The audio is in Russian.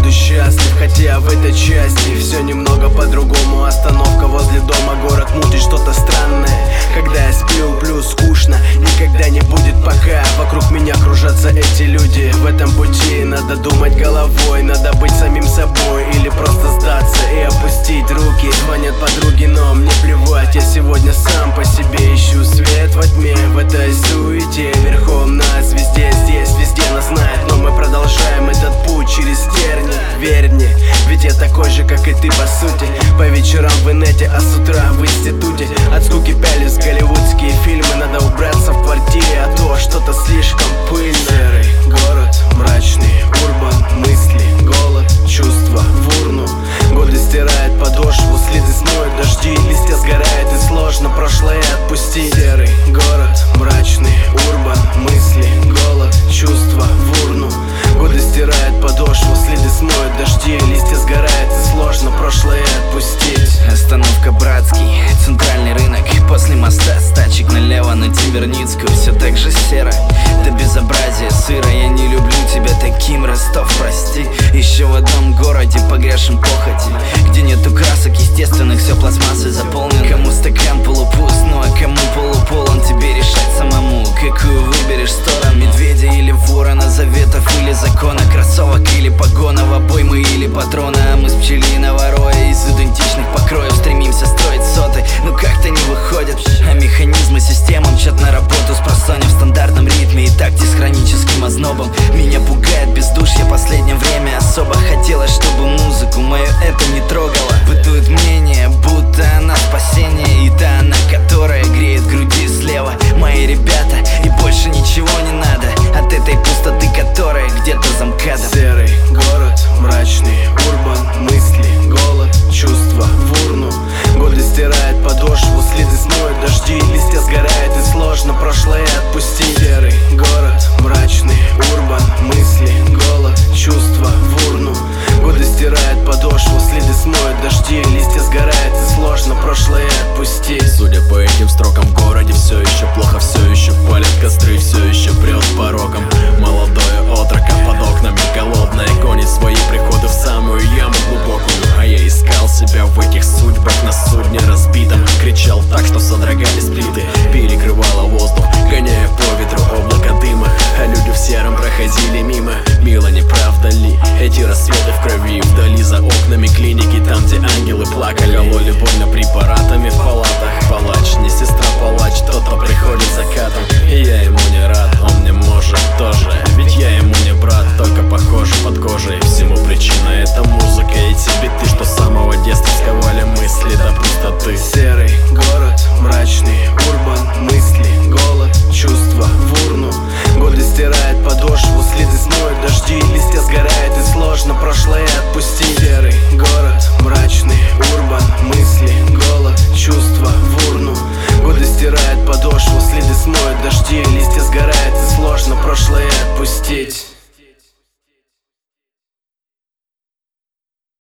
буду счастлив. Хотя в этой части все немного по-другому. Остановка возле дома, город мутит что-то странное. Когда я сплю, плюс скучно, никогда не будет пока вокруг меня кружатся эти люди. В этом пути надо думать головой, надо быть самим собой или просто сдаться и опустить руки. Звонят подруги, но мне плевать, я сегодня сам по себе ищу свет во тьме. В этой суете верхом на звезде, здесь везде нас знает, но мы продолжаем этот путь через тернии. Верь мне, ведь я такой же, как и ты по сути. По вечерам в инете, а с утра в институте. От скуки пялись голливудские фильмы, надо убраться в квартире, а то что-то слишком пыльно. Серый город, мрачный урбан, мысли, голод, чувства в урну. Годы стирают подошву, следы смоют дожди, листья сгорают и сложно прошлое отпустить. Серый город, мрачный урбан, мысли, голод, чувства в урну. Годы стирают подошву, следы смоют дожди, листья сгорают и сложно прошлое отпустить. Остановка Братский, центральный рынок. После моста с тачек налево на Тимирницкую. Все так же серо, до безобразия сыро. Я не люблю тебя таким, Ростов, прости. Еще в одном городе погрешен похоти, где нету красок естественных, все пластмассой заполнено. Кому стакан полупуст, ну а кому полуполон, тебе решать самому, какую выберешь сторону. Медведя или ворона, заветов или закона, кроссовок или погонов, обоймы или патрона. А мы с пчелиного роя из идентичных покроев стремимся строить соты, но как-то не выходят. А механизмы системы мчат на работу с просонья в стандартном ритме и такте с хроническим ознобом. Меня пугает бездушье последнее время. Особо хотелось, чтобы музыку мою это не трогало. Бытует мнение, будто она спасение, и та она, которая греет груди слева. Мои ребята, и больше ничего не надо от этой пустоты, которая где-то за МКАДом. Серый город, мрачный урбан, мысли, голод, чувства в урну. Годы стирают подошву, следы смоют дожди, листья сгорают и сложно прошлое отпустить. Серый город, мрачный урбан, мысли, голод, чувства в урну. Годы стирают подошву, следы смоют дожди, листья сгорают и сложно прошлое отпустить. Судя по этим строкам, в городе все еще плохо, все еще палят костры, все